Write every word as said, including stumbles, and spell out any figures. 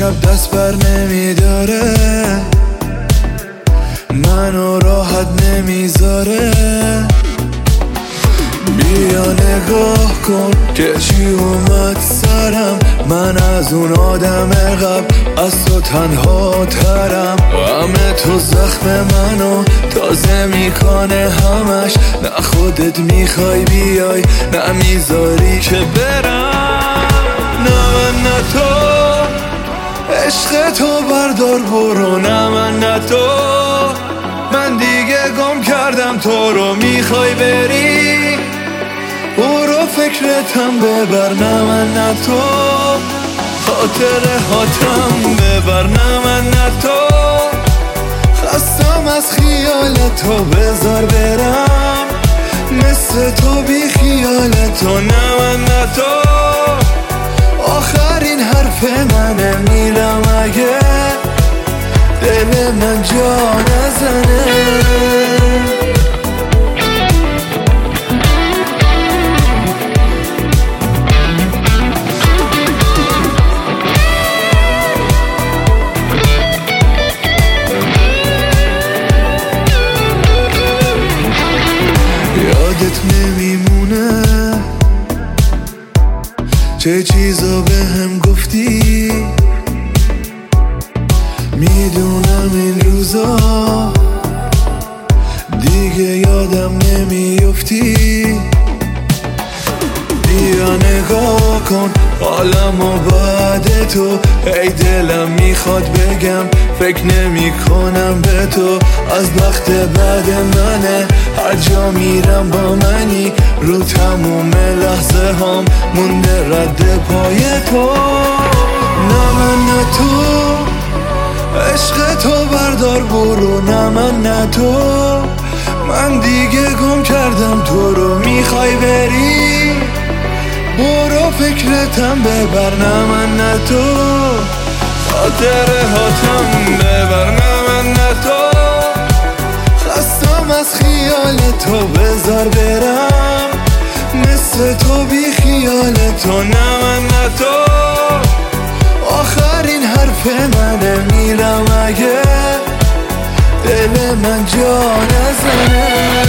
شب دست بر نمیداره، منو راحت نمیذاره. بیا نگاه کن که چی اومد سرم، من از اون آدم قبل از تو تنها ترم. همه تو زخم منو تازه میکنه همش، نه خودت میخوای بیای نه میذاری که برم. نه من نه تو، عشق تو بردار برو. نه من نه تو، من دیگه گم کردم تو رو. میخوای بری برو فکرتم ببر. نه من نه تو، خاطره هاتم ببر. نه من نه تو، خستم از خیال تو بذار برم مثل تو بی خیال تو. نه من نه تو، آخرین حرف منه میرم اگه دل من جا نزنه. یادت نمیمونه چه چیزا به هم گفتی، میدونم این روزا دیگه یادم نمیافتی. بیا نگاه کن حالمو بعد تو، ای دلم میخواد بگم فکر نمی کنم به تو. از بخت بعد منه هر جا میرم با منی، رو تموم لحظه هم مونده رد پای تو. نه من نه تو، عشق تو بردار برو. نه من نه تو، من دیگه گم کردم تو رو. میخوای بری برو فکرتم ببر. نه من نه تو، خاطره هاتم ببر. نه من نه تو، خستم از خیال تو بذار برم مثل تو بی خیال تو. نه من نه تو، آخرین حرف منه میرم اگه دل من جا نزنه.